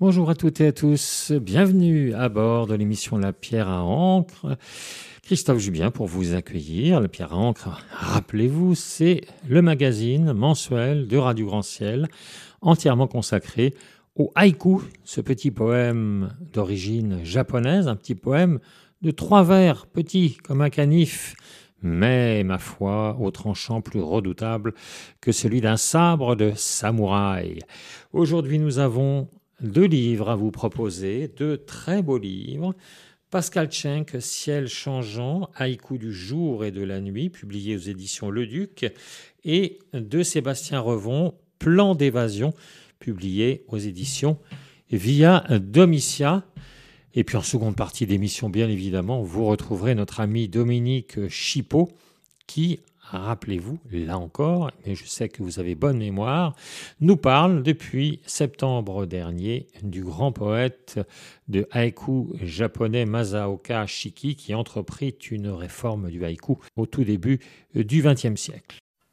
Bonjour à toutes et à tous, bienvenue à bord de l'émission La Pierre à Encre. Christophe Jubien pour vous accueillir. La Pierre à Encre, rappelez-vous, c'est le magazine mensuel de Radio Grand Ciel, entièrement consacré au haïku, ce petit poème d'origine japonaise, un petit poème de 3 vers, petit comme un canif, mais, ma foi, au tranchant plus redoutable que celui d'un sabre de samouraï. Aujourd'hui, nous avons 2 livres à vous proposer, 2 très beaux livres. Pascal Schenk, Ciel changeant, haïku du jour et de la nuit, publié aux éditions Le Duc, et de Sébastien Revon, Plan d'évasion, publié aux éditions Via Domitia. Et puis en seconde partie d'émission, bien évidemment, vous retrouverez notre ami Dominique Chipot qui, rappelez-vous, là encore, mais je sais que vous avez bonne mémoire, nous parle depuis septembre dernier du grand poète de haïku japonais Masaoka Shiki qui entreprit une réforme du haïku au tout début du XXe siècle.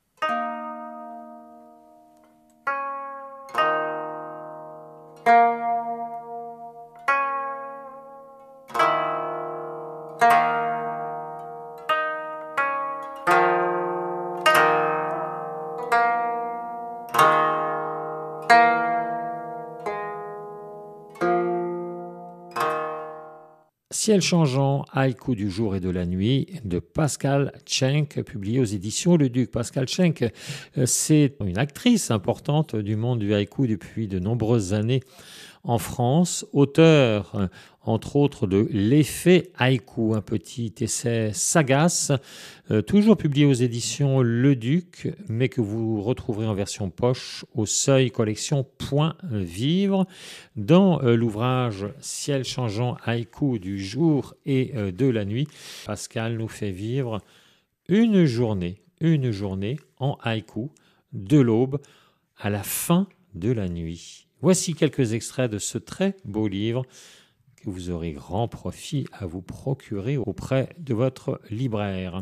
Ciel changeant, haïku du jour et de la nuit, de Pascal Schenk, publié aux éditions Le Duc. Pascal Schenk, c'est une actrice importante du monde du haïku depuis de nombreuses années en France, auteur, entre autres, de L'effet haïku, un petit essai sagace, toujours publié aux éditions Le Duc, mais que vous retrouverez en version poche au Seuil Collection Point Vivre. Dans l'ouvrage Ciel changeant, haïku du jour et de la nuit, Pascal nous fait vivre une journée en haïku, de l'aube à la fin de la nuit. Voici quelques extraits de ce très beau livre que vous aurez grand profit à vous procurer auprès de votre libraire.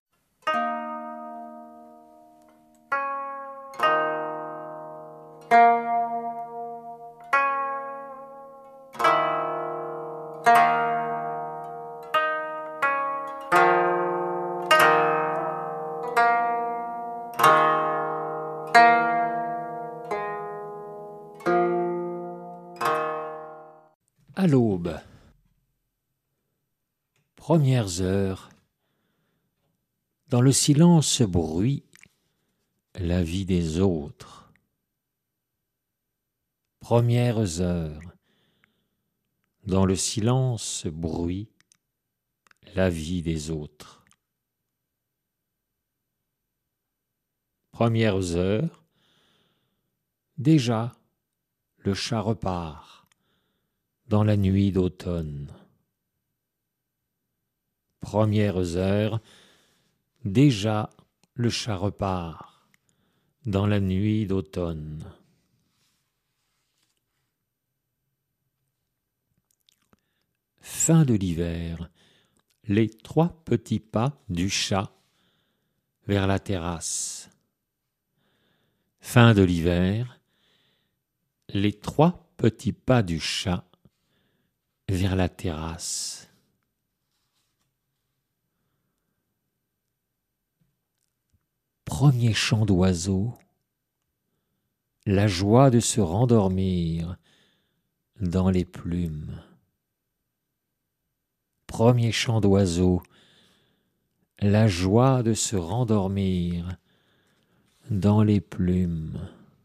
À l'aube. Premières heures. Dans le silence bruit la vie des autres. Premières heures. Dans le silence bruit la vie des autres. Premières heures. Déjà, le chat repart dans la nuit d'automne. Premières heures, déjà le chat repart dans la nuit d'automne. Fin de l'hiver, les 3 petits pas du chat vers la terrasse. Fin de l'hiver, les 3 petits pas du chat vers la terrasse. Premier chant d'oiseau, la joie de se rendormir dans les plumes. Premier chant d'oiseau, la joie de se rendormir dans les plumes.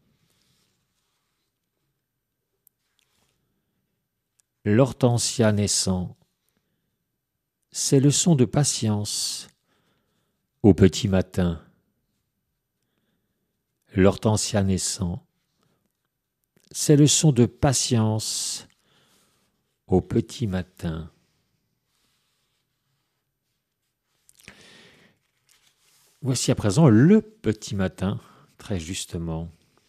L'hortensia naissant, c'est le son de patience au petit matin. L'hortensia naissant, c'est le son de patience au petit matin. Voici à présent le petit matin, très justement.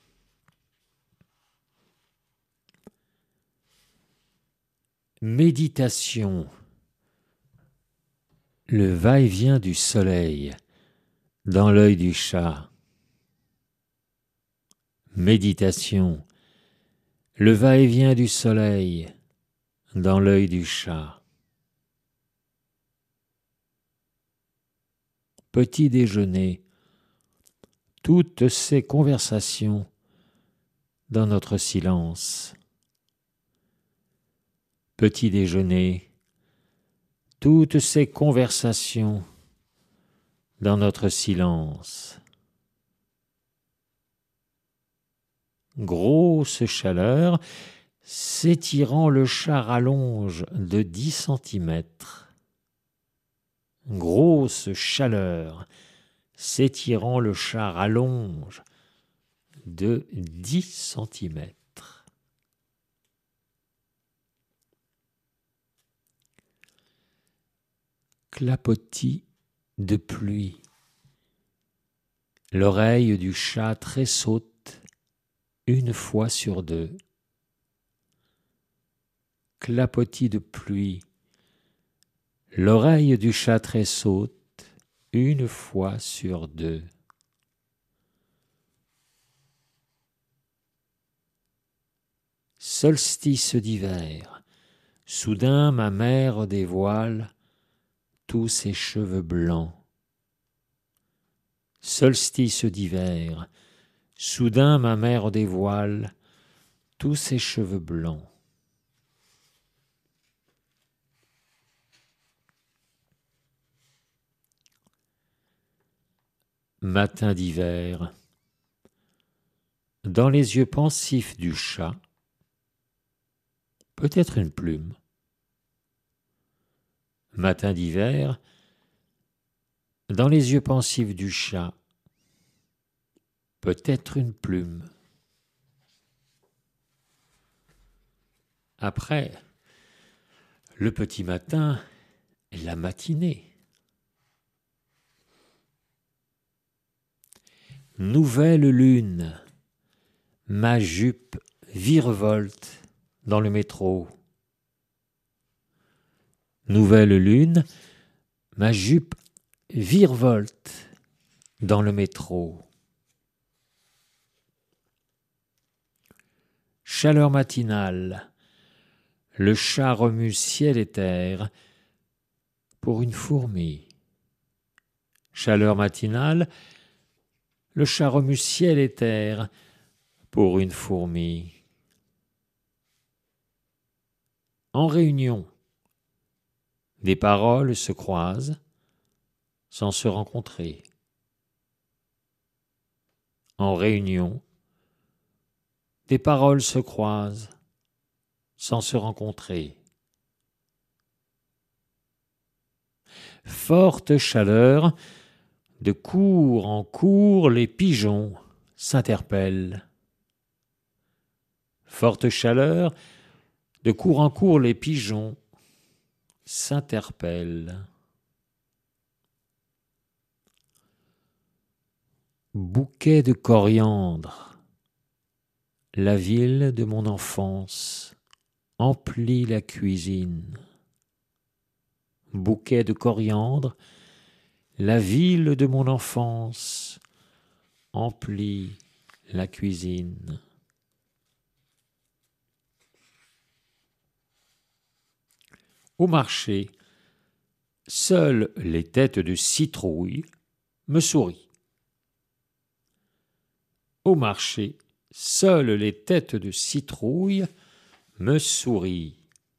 Méditation. Le va-et-vient du soleil dans l'œil du chat. Méditation. le va-et-vient du soleil dans l'œil du chat. Petit déjeuner, toutes ces conversations dans notre silence. Petit déjeuner, toutes ces conversations dans notre silence. Grosse chaleur, s'étirant le chat rallonge de 10 centimètres. Grosse chaleur, s'étirant le chat rallonge de 10 centimètres. Clapotis de pluie. L'oreille du chat tressaute une fois sur deux. Clapotis de pluie. L'oreille du chat tressaute une fois sur deux. Solstice d'hiver. Soudain ma mère dévoile tous ses cheveux blancs. Solstice d'hiver. Soudain ma mère dévoile tous ses cheveux blancs. Matin d'hiver. Dans les yeux pensifs du chat, peut-être une plume. Matin d'hiver. Dans les yeux pensifs du chat, peut-être une plume. Après, le petit matin, la matinée. Nouvelle lune, ma jupe virevolte dans le métro. Nouvelle lune, ma jupe virevolte dans le métro. Chaleur matinale, le chat remue ciel et terre pour une fourmi. Chaleur matinale, le chat remue ciel et terre pour une fourmi. En réunion, des paroles se croisent sans se rencontrer. En réunion, des paroles se croisent sans se rencontrer. Forte chaleur, de cours en cours les pigeons s'interpellent. Forte chaleur, de cours en cours les pigeons s'interpellent. Bouquet de coriandre, la ville de mon enfance emplit la cuisine. Bouquet de coriandre, la ville de mon enfance emplit la cuisine. Au marché, seules les têtes de citrouille me sourient. Au marché, seules les têtes de citrouille me sourient.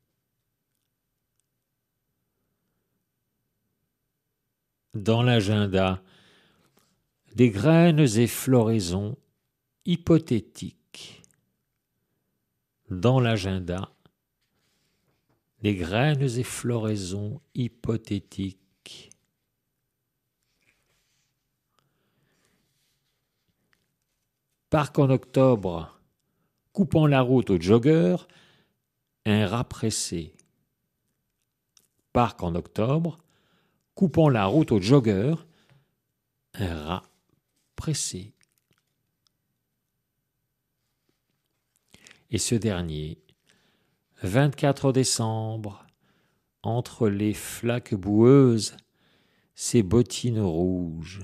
Dans l'agenda, des graines et floraisons hypothétiques. Dans l'agenda, des graines et floraisons hypothétiques. Parc en octobre, coupant la route aux joggeurs, un rat pressé. Parc en octobre, coupant la route aux joggeurs, un rat pressé. Et ce dernier, 24 décembre, entre les flaques boueuses, ses bottines rouges.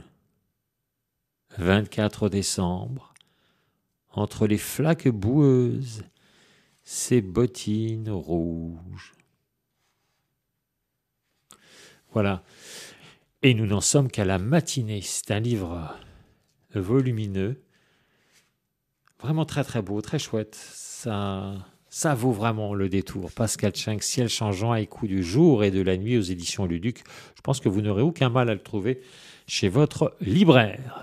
24 décembre, entre les flaques boueuses, ses bottines rouges. Voilà. Et nous n'en sommes qu'à la matinée. C'est un livre volumineux, vraiment très très beau, très chouette. Ça vaut vraiment le détour. Pascal Schwenk, Ciel changeant, haïku du jour et de la nuit aux éditions Luduc. Je pense que vous n'aurez aucun mal à le trouver chez votre libraire.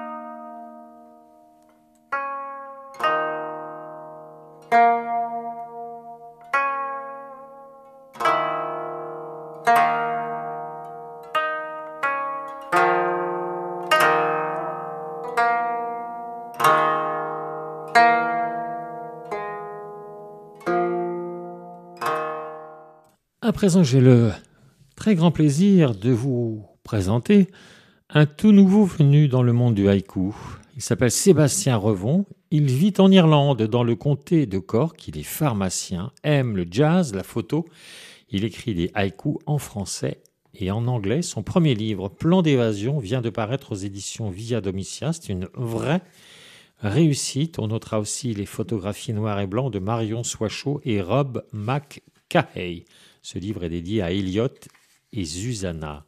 À présent, j'ai le très grand plaisir de vous présenter un tout nouveau venu dans le monde du haïku. Il s'appelle Sébastien Revon. Il vit en Irlande, dans le comté de Cork. Il est pharmacien, aime le jazz, la photo. Il écrit des haïkus en français et en anglais. Son premier livre, Plan d'évasion, vient de paraître aux éditions Via Domitia. C'est une vraie réussite. On notera aussi les photographies noir et blanc de Marion Soichaux et Rob McCahey. Ce livre est dédié à Elliot et Susanna.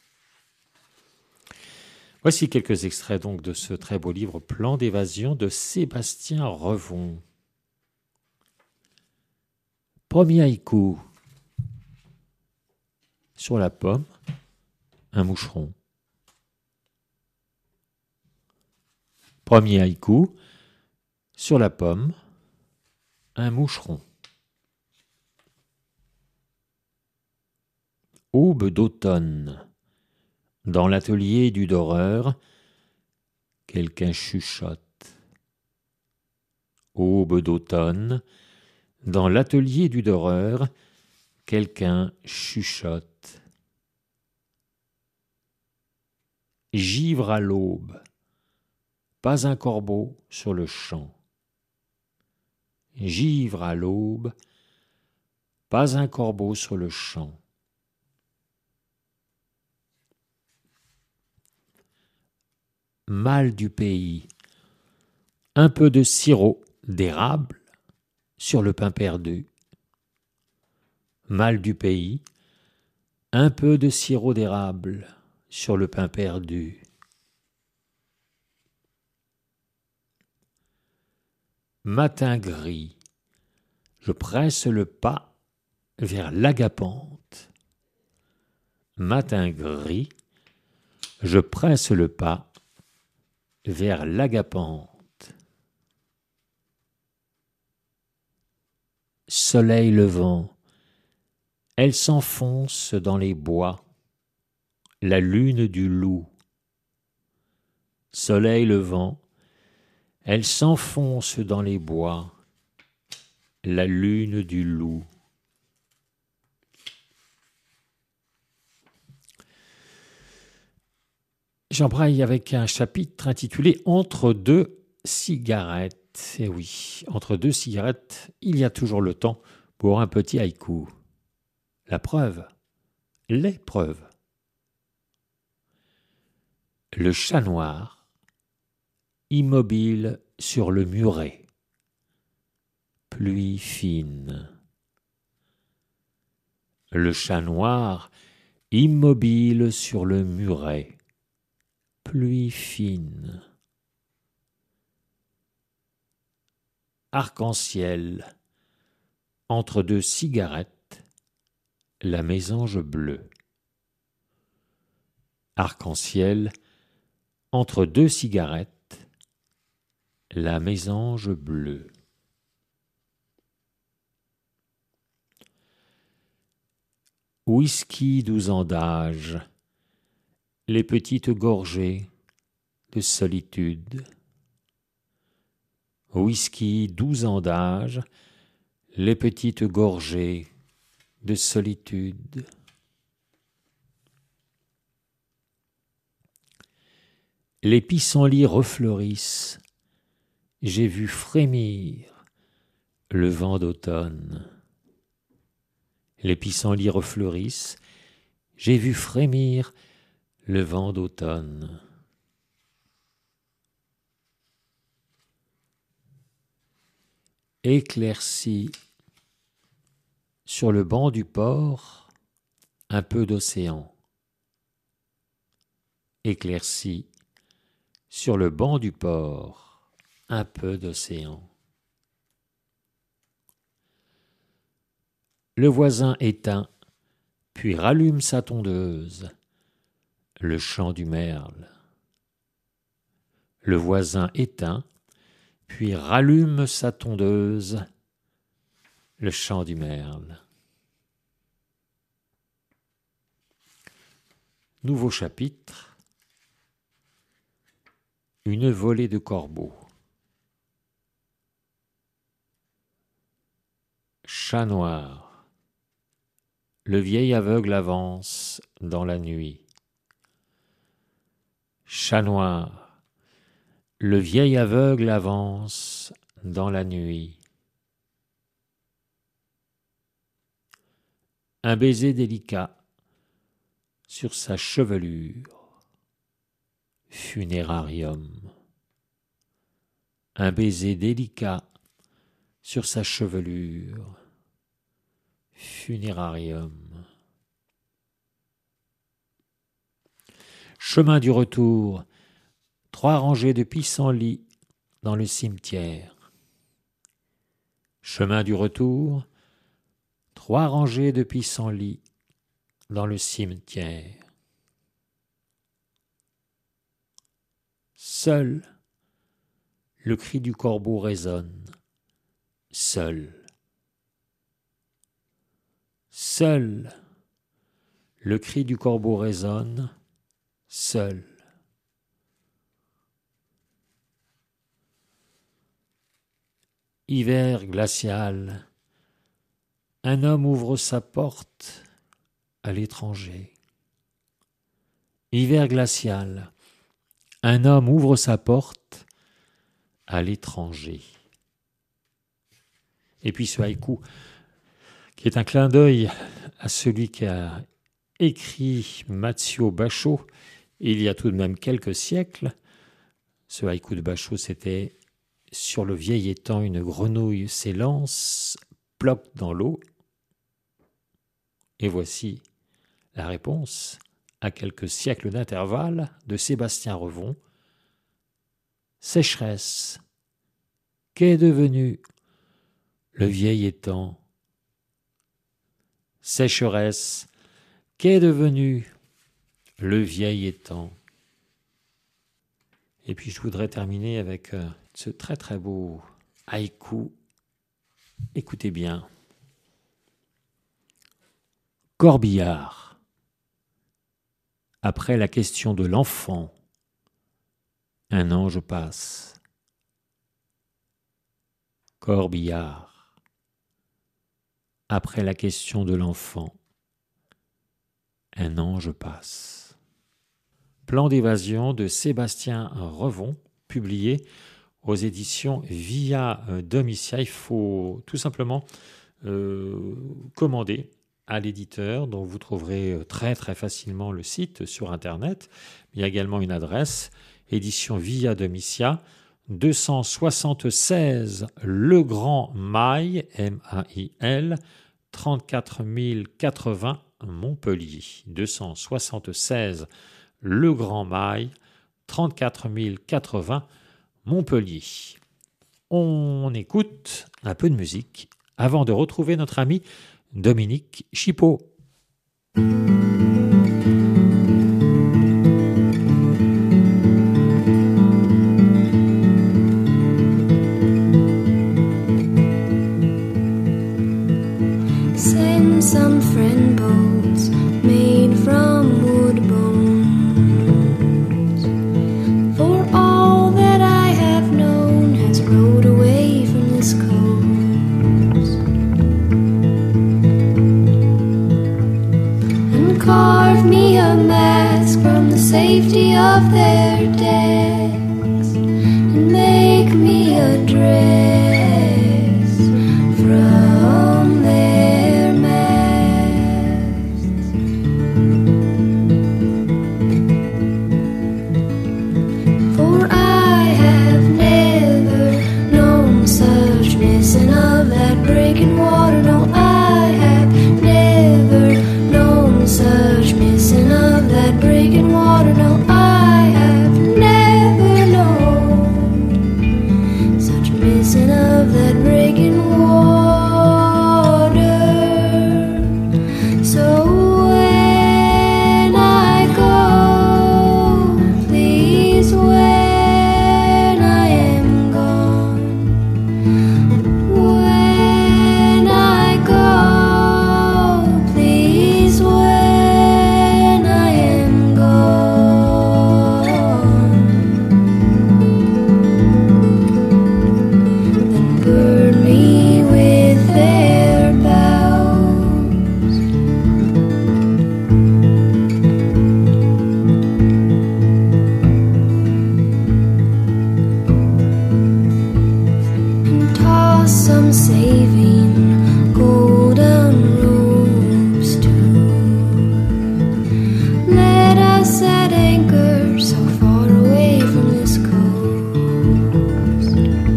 Voici quelques extraits donc de ce très beau livre Plan d'évasion de Sébastien Revon. Premier haïku. Sur la pomme, un moucheron. Premier haïku. Sur la pomme, un moucheron. Aube d'automne. Dans l'atelier du doreur, quelqu'un chuchote. Aube d'automne. Dans l'atelier du doreur, quelqu'un chuchote. Givre à l'aube. Pas un corbeau sur le champ. Givre à l'aube. Pas un corbeau sur le champ. Mal du pays. Un peu de sirop d'érable sur le pain perdu. Mal du pays. Un peu de sirop d'érable sur le pain perdu. Matin gris. Je presse le pas vers l'agapante. Matin gris. Je presse le pas vers l'agapante. Soleil levant, elle s'enfonce dans les bois, la lune du loup. Soleil levant, elle s'enfonce dans les bois, la lune du loup. J'embraye avec un chapitre intitulé « Entre deux cigarettes ». Et oui, entre deux cigarettes, il y a toujours le temps pour un petit haïku. La preuve, les preuves. Le chat noir, immobile sur le muret. Pluie fine. Le chat noir, immobile sur le muret. Pluie fine. Arc-en-ciel, entre deux cigarettes, la mésange bleue. Arc-en-ciel, entre deux cigarettes, la mésange bleue. Whisky 12 ans d'âge, les petites gorgées de solitude. Whisky 12 ans d'âge, les petites gorgées de solitude. Les pissenlits refleurissent, j'ai vu frémir le vent d'automne. Les pissenlits refleurissent, j'ai vu frémir le vent d'automne. éclairci sur le banc du port un peu d'océan. Éclairci sur le banc du port un peu d'océan. Le voisin éteint, puis rallume sa tondeuse, le chant du merle. Le voisin éteint, puis rallume sa tondeuse, le chant du merle. Nouveau chapitre. Une volée de corbeaux. Chat noir. Le vieil aveugle avance dans la nuit. Chat noir. Le vieil aveugle avance dans la nuit. Un baiser délicat sur sa chevelure. Funérarium. Un baiser délicat sur sa chevelure. Funérarium. Chemin du retour. 3 rangées de pissenlits dans le cimetière. Chemin du retour. 3 rangées de pissenlits dans le cimetière. Seul, le cri du corbeau résonne. Seul. Seul, le cri du corbeau résonne. Seul. Hiver glacial. Un homme ouvre sa porte à l'étranger. Hiver glacial. Un homme ouvre sa porte à l'étranger. Et puis ce haïku, qui est un clin d'œil à celui qui a écrit Matsio Basho il y a tout de même quelques siècles. Ce haïku de Basho, c'était « Sur le vieil étang, une grenouille s'élance, ploque dans l'eau. » Et voici la réponse à quelques siècles d'intervalle de Sébastien Revon. Sécheresse, qu'est devenu le vieil étang? Sécheresse, qu'est devenu le vieil étang? Et puis je voudrais terminer avec ce très très beau haïku. Écoutez bien. Corbillard. Après la question de l'enfant, un ange passe. Corbillard. Après la question de l'enfant, un ange passe. Plan d'évasion de Sébastien Revon, publié aux éditions Via Domitia. Il faut tout simplement commander à l'éditeur, dont vous trouverez très très facilement le site sur internet. Il y a également une adresse, édition Via Domitia, 276 Le Grand Mail, M-A-I-L, 34 080 Montpellier. 276 Le Grand Mail, 34 080 Montpellier. On écoute un peu de musique avant de retrouver notre ami Dominique Chipot. Send some friend boats made from wood bones. For all that I have known has rowed away from this coast. And carve me a mask from the safety of their decks. And make me a dress from their masts. For I have never known such missing water. No, I have never known such missing of that breaking water. So when I go, please, when I am gone, when I go, please, when I am gone, then burn me with their boughs. And toss some saving golden ropes too. Let us at anchor so far away from this coast,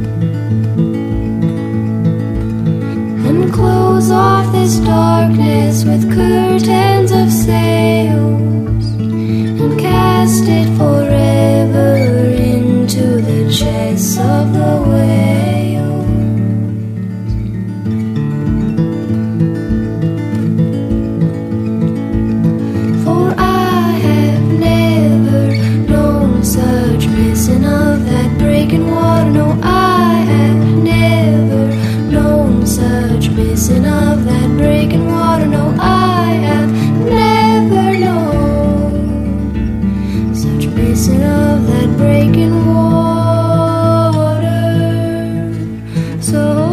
and close off this darkness with curtains of sails, and cast it forever into the chests of the whales. For I have never known such missing of that breaking water. No, I have never known such missing of that breaking water. No, I have never known such missing of that breaking water. So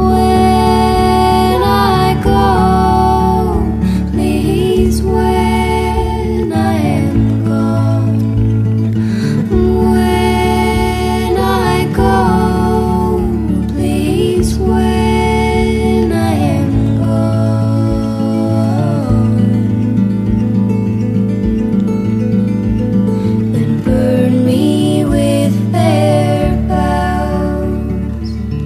when I go, please, when I am gone, when I go, please, when I am gone, then burn me with their boughs.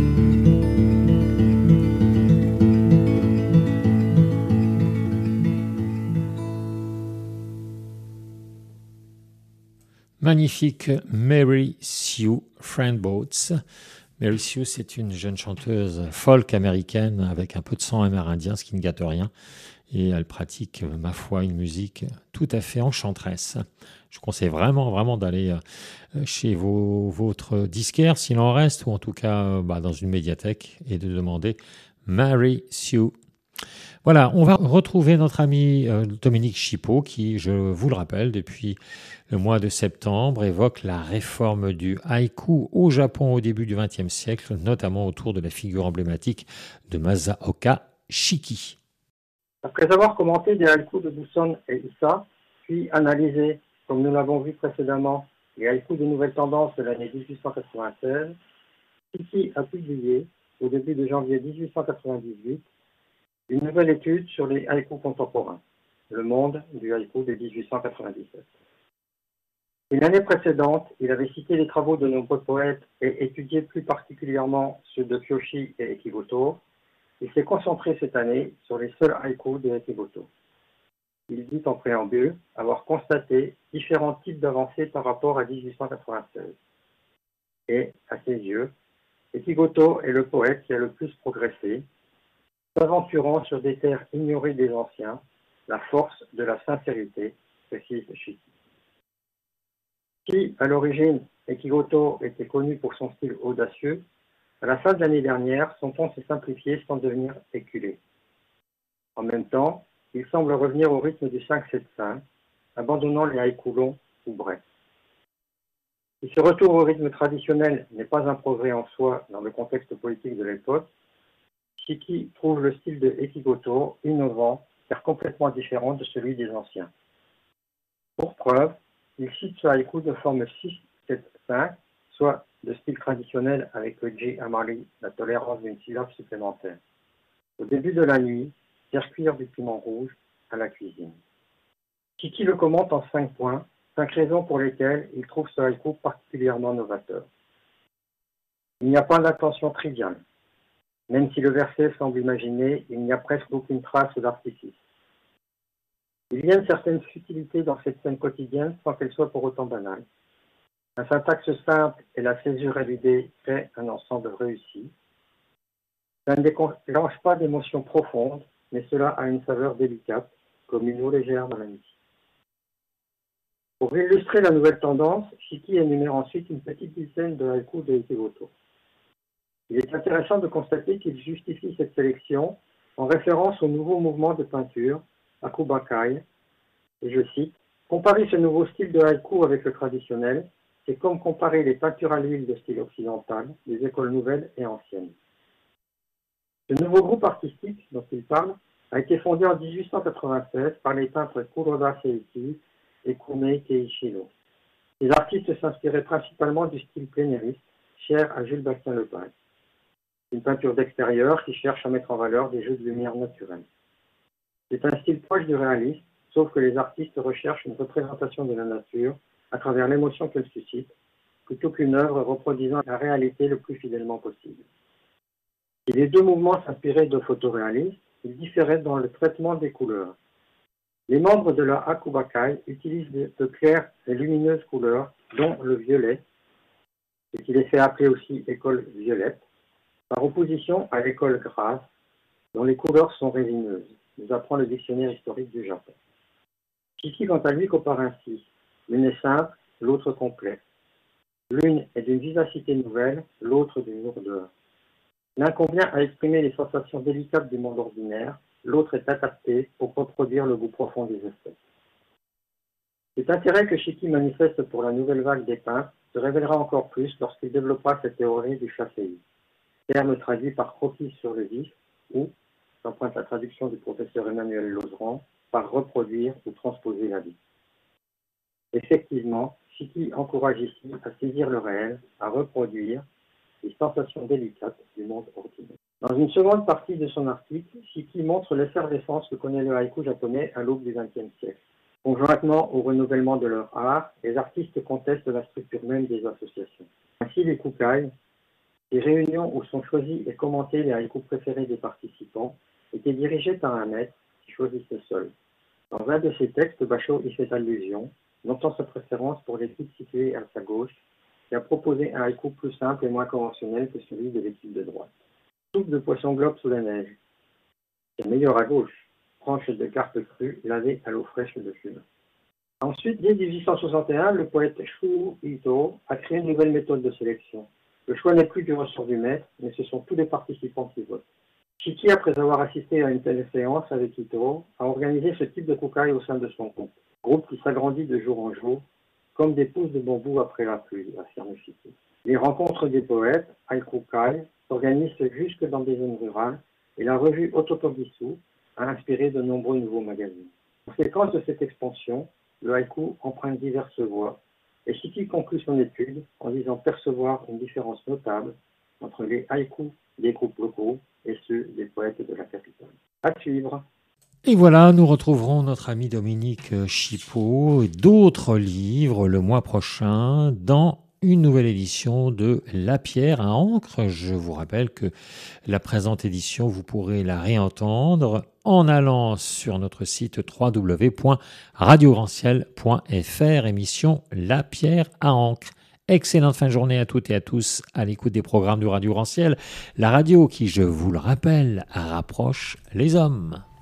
Magnifique Mary Sue Friendboats. Mary Sue, c'est une jeune chanteuse folk américaine avec un peu de sang amérindien, ce qui ne gâte rien. Et elle pratique, ma foi, une musique tout à fait enchanteresse. Je conseille vraiment d'aller chez votre disquaire, s'il en reste, ou en tout cas dans une médiathèque, et de demander Mary Sue. Voilà, on va retrouver notre ami Dominique Chipot, qui, je vous le rappelle, depuis le mois de septembre, évoque la réforme du haïku au Japon au début du XXe siècle, notamment autour de la figure emblématique de Masaoka Shiki. Après avoir commenté des haïkus de Buson et Issa, puis analysé, comme nous l'avons vu précédemment, les haïkus de nouvelles tendances de l'année 1896, Shiki a publié, au début de janvier 1898, une nouvelle étude sur les haïkus contemporains, le monde du haïku de 1897. Une année précédente, il avait cité les travaux de nombreux poètes et étudié plus particulièrement ceux de Kyoshi et Ekigoto. Il s'est concentré cette année sur les seuls haïkus de Ekigoto. Il dit en préambule avoir constaté différents types d'avancées par rapport à 1896. Et, à ses yeux, Ekigoto est le poète qui a le plus progressé, s'aventurant sur des terres ignorées des anciens, la force de la sincérité, précise Shiki. Si, à l'origine, Ekigoto était connu pour son style audacieux, à la fin de l'année dernière, son ton s'est simplifié sans devenir éculé. En même temps, il semble revenir au rythme du 5-7-5, abandonnant les haïkus longs ou brefs. Si ce retour au rythme traditionnel n'est pas un progrès en soi dans le contexte politique de l'époque, Shiki trouve le style de Ekigoto innovant, car complètement différent de celui des anciens. Pour preuve, il cite ce haïku de forme 6-7-5, soit de style traditionnel avec le J amari, la tolérance d'une syllabe supplémentaire. Au début de la nuit, faire cuire du piment rouge à la cuisine. Shiki le commente en 5 points, 5 raisons pour lesquelles il trouve ce haïku particulièrement novateur. Il n'y a pas d'intention triviale. Même si le verset semble imaginer, il n'y a presque aucune trace d'artifice. Il y a une certaine subtilité dans cette scène quotidienne sans qu'elle soit pour autant banale. Un syntaxe simple et la césure éludée fait un ensemble réussi. Ça ne déclenche pas d'émotions profondes, mais cela a une saveur délicate, comme une eau légère dans la nuit. Pour illustrer la nouvelle tendance, Shiki énumère ensuite une petite dizaine de haïkus de Ikegoto. Il est intéressant de constater qu'il justifie cette sélection en référence au nouveau mouvement de peinture, Akubakai, et je cite, « Comparer ce nouveau style de haïku avec le traditionnel, c'est comme comparer les peintures à l'huile de style occidental, des écoles nouvelles et anciennes. » Ce nouveau groupe artistique dont il parle a été fondé en 1896 par les peintres Kuroda Seiki et Kumei Keishiro. Les artistes s'inspiraient principalement du style plénériste, cher à Jules Bastien Lepage. Une peinture d'extérieur qui cherche à mettre en valeur des jeux de lumière naturels. C'est un style proche du réalisme, sauf que les artistes recherchent une représentation de la nature à travers l'émotion qu'elle suscite, plutôt qu'une œuvre reproduisant la réalité le plus fidèlement possible. Si les deux mouvements s'inspiraient de photoréalisme, ils différaient dans le traitement des couleurs. Les membres de la Akubakai utilisent de claires et lumineuses couleurs, dont le violet, ce qui les fait appeler aussi école violette, par opposition à l'école grasse, dont les couleurs sont résineuses, nous apprend le dictionnaire historique du Japon. Shiki, quant à lui, compare ainsi. L'une est simple, l'autre complexe. L'une est d'une vivacité nouvelle, l'autre d'une lourdeur. L'un convient à exprimer les sensations délicates du monde ordinaire, l'autre est adapté pour reproduire le goût profond des espèces. Cet intérêt que Shiki manifeste pour la nouvelle vague des peintres se révélera encore plus lorsqu'il développera cette théorie du shafei, terme traduit par croquis sur le vif ou, j'emprunte la traduction du professeur Emmanuel Lauserand, par reproduire ou transposer la vie. Effectivement, Shiki encourage ici à saisir le réel, à reproduire les sensations délicates du monde ordinaire. Dans une seconde partie de son article, Shiki montre l'effervescence que connaît le haïku japonais à l'aube du XXe siècle. Conjointement au renouvellement de leur art, les artistes contestent la structure même des associations. Ainsi, les kukai, les réunions où sont choisis et commentés les haïkus préférés des participants, étaient dirigés par un maître qui choisissait seul. Dans un de ses textes, Basho y fait allusion, notant sa préférence pour l'équipe située à sa gauche, qui a proposé un haïku plus simple et moins conventionnel que celui de l'équipe de droite. Soupe de poisson globe sous la neige. C'est meilleur à gauche. Tranche de carpe crue lavée à l'eau fraîche de fume. Ensuite, dès 1861, le poète Shu Ito a créé une nouvelle méthode de sélection. Le choix n'est plus du ressort du maître, mais ce sont tous les participants qui votent. Shiki, après avoir assisté à une telle séance avec Ito, a organisé ce type de kukai au sein de son groupe. Groupe qui s'agrandit de jour en jour, comme des pousses de bambou après la pluie, affirme Shiki. Les rencontres des poètes, haikukai, s'organisent jusque dans des zones rurales, et la revue Ototogisu a inspiré de nombreux nouveaux magazines. En conséquence de cette expansion, le haïku emprunte diverses voies, et Shiki conclut son étude en disant percevoir une différence notable entre les haïkus des groupes locaux et ceux des poètes de la capitale. À suivre. Et voilà, nous retrouverons notre ami Dominique Chipeau et d'autres livres le mois prochain dans une nouvelle édition de La Pierre à encre. Je vous rappelle que la présente édition, vous pourrez la réentendre en allant sur notre site www.radiogranciel.fr, émission La Pierre à encre. Excellente fin de journée à toutes et à tous à l'écoute des programmes de Radio Granciel, la radio qui, je vous le rappelle, rapproche les hommes.